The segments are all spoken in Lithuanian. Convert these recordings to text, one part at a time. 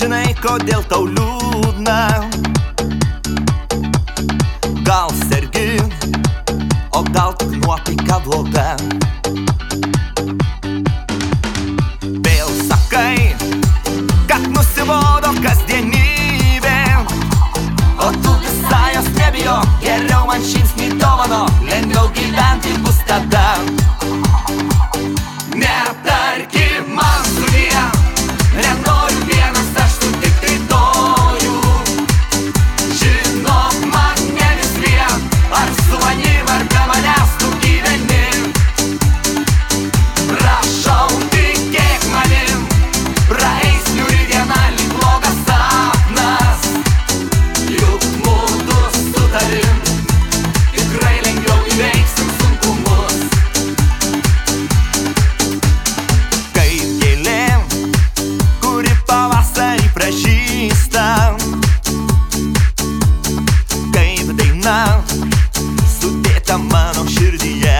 Žinai, kodėl tau liūdna? Gal sergi, o gal tik nuotaika bloga. Vėl sakai, kad nusibodo kasdienybė, o tu visai jos nebijo. Geriau man žingsnį dovano, lengviau gyventi bus tada. Netarki man sudie, nenoriu vienas aš tu tik rytojų. Žinok man ne vis vien, ar su manim ar be manęs tu gyveni. Prašau tikėk manim, praeis niūri diena lyg blogas sapnas. Juk mudu su tavim tikrai lengviau įveiksim sunkumus. Kaip gėlė, kuri pavasarį pražysta, kaip daina sudėta mano širdyje,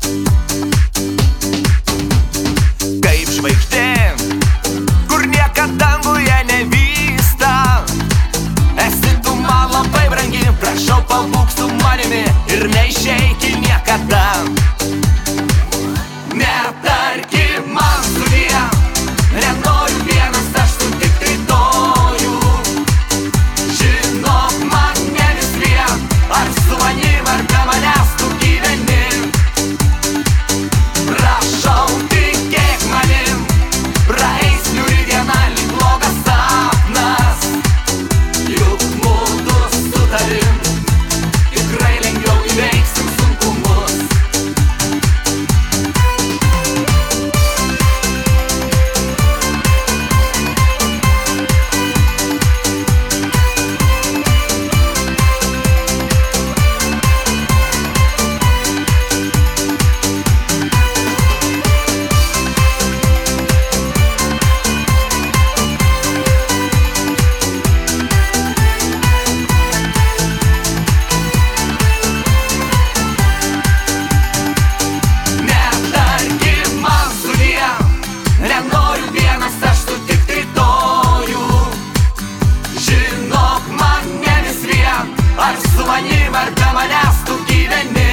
kaip žvaigždė, kur niekad danguje nevysta. Esi tu man labai brangi, prašau pabūk su manimi ir neišeiki niekada. Netarki man sudie, nenoriu vienas aš tu tik rytojų. Žinok man ne vis vien, ar su manim ar be manęs tu gyveni. Prašau tikėk manim, praeis niūri diena lyg blogas sapnas. Juk mudu su tavim tikrai lengviau įveiksim sunkumus. Netarki man sudie, nenoriu vienas aš tu tik rytojų. Žinok man ne vis vien, ar su manim ar be manęs tu gyveni.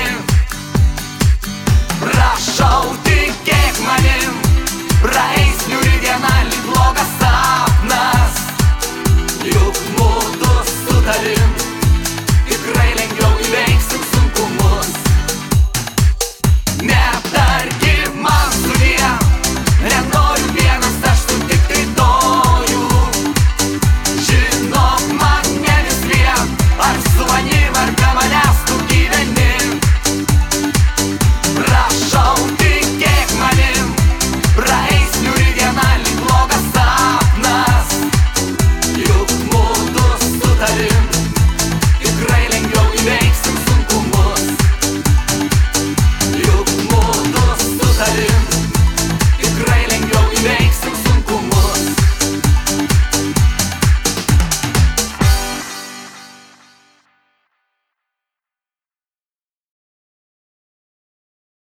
Prašau tikėk manim, praeis niūri diena lyg blogas sapnas. Juk mudu su tavim